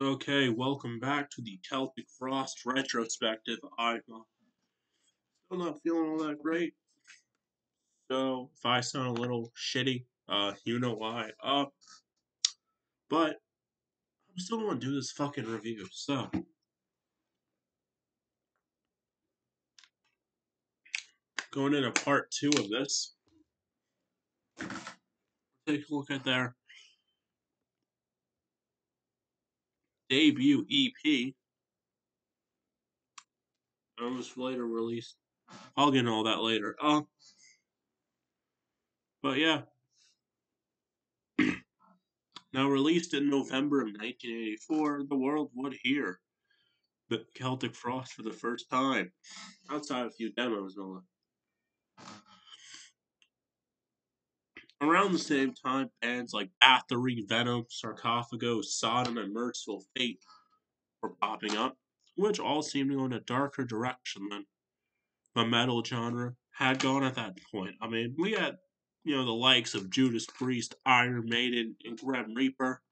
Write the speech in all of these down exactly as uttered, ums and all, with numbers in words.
Okay, welcome back to the Celtic Frost retrospective. I'm uh, still not feeling all that great, so if I sound a little shitty, uh, you know why. Uh, but I'm still gonna do this fucking review. So, going into part two of this, take a look at their debut E P. It was later released. I'll get into all that later. Uh, but yeah, now released in November of nineteen eighty-four, the world would hear the Celtic Frost for the first time, outside a few demos, no less. Around the same time, bands like Bathory, Venom, Sarcophago, Sodom, and Merciful Fate were popping up, which all seemed to go in a darker direction than the metal genre had gone at that point. I mean, we had, you know, the likes of Judas Priest, Iron Maiden, and Grim Reaper,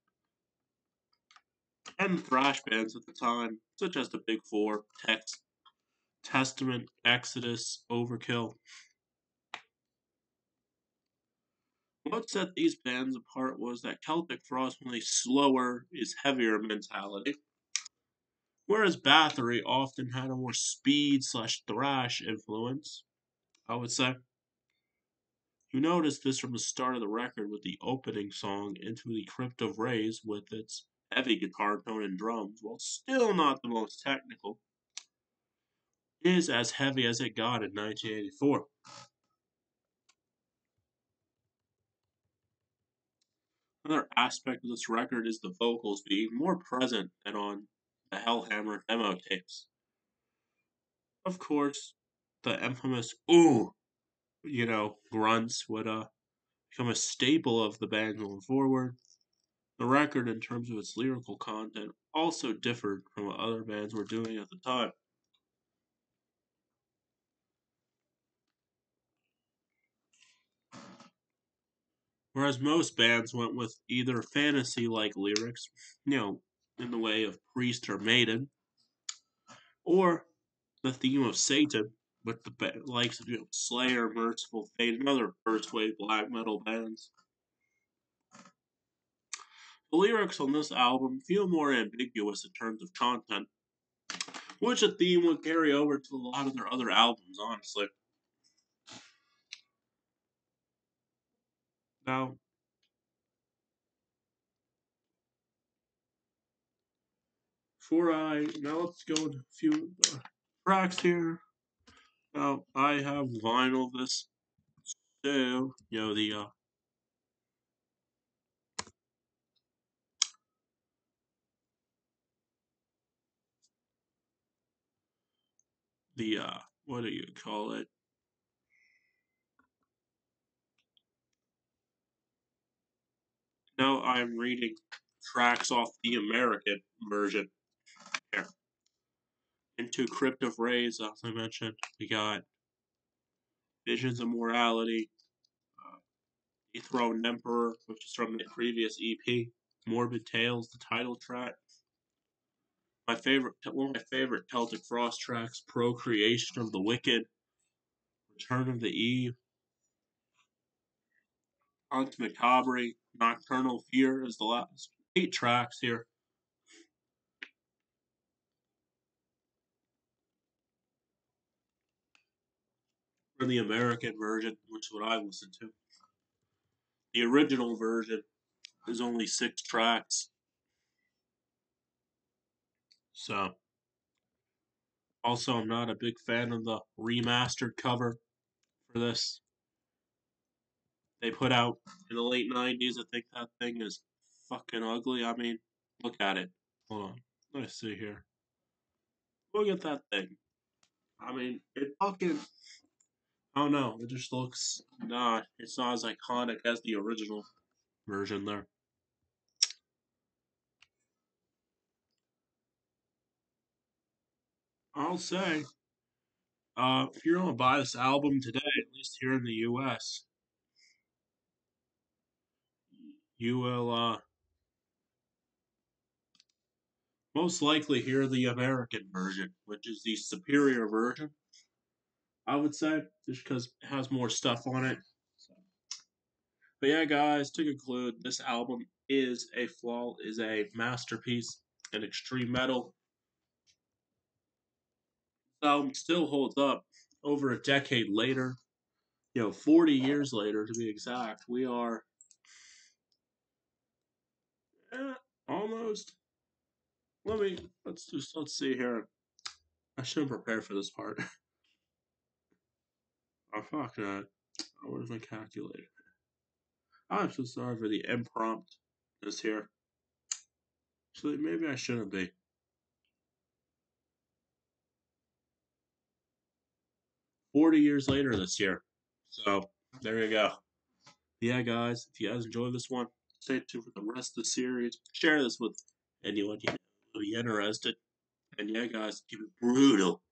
and thrash bands at the time, such as the Big Four, Tex, Testament, Exodus, Overkill. What set these bands apart was that Celtic Frost was a slower is heavier mentality, whereas Bathory often had a more speed slash thrash influence, I would say. You notice this from the start of the record with the opening song Into the Crypt of Rays with its heavy guitar tone and drums, while still not the most technical, is as heavy as it got in nineteen eighty-four. Another aspect of this record is the vocals being more present than on the Hellhammer demo tapes. Of course, the infamous ooh, you know, grunts would uh become a staple of the band going forward. The record, in terms of its lyrical content, also differed from what other bands were doing at the time. Whereas most bands went with either fantasy like lyrics, you know, in the way of Priest or Maiden, or the theme of Satan, with the likes of you know, Slayer, Merciful Fate, and other first wave black metal bands. The lyrics on this album feel more ambiguous in terms of content, which a theme would carry over to a lot of their other albums, honestly. Now, before I now let's go into a few uh, tracks here. Now I have vinyl this, so you know the uh, the uh, what do you call it? Now I'm reading tracks off the American version here. Into Crypt of Rays, as I mentioned, we got Visions of Morality, uh, Dethroned Emperor, which is from the previous E P. Morbid Tales, the title track. My favorite, one of my favorite Celtic Frost tracks, Procreation of the Wicked, Return of the Eve, Aunt Macabre, Nocturnal Fear is the last eight tracks here. For the American version, which is what I listened to. The original version is only six tracks. So, also, I'm not a big fan of the remastered cover for this. They put out in the late nineties. I think that thing is fucking ugly. I mean, look at it. Hold on. Let me see here. Look at that thing. I mean, it fucking. I don't know. It just looks not. It's not as iconic as the original version there. I'll say, uh, if you're gonna buy this album today, at least here in the U S, you will uh, Most likely here the American version, which is the superior version, I would say, just because it has more stuff on it. So, but yeah, guys, to conclude, this album is a flaw, is a masterpiece in extreme metal. This album still holds up over a decade later. You know, forty years later to be exact. We are eh, almost. Let me let's just let's see here. I shouldn't prepare for this part. Oh fuck that. Where's my calculator? I'm so sorry for the impromptu this here. So maybe I shouldn't be. forty years later this year. So there you go. Yeah, guys, if you guys enjoyed this one, stay tuned for the rest of the series. Share this with anyone you know who be interested. And yeah, guys, keep it brutal.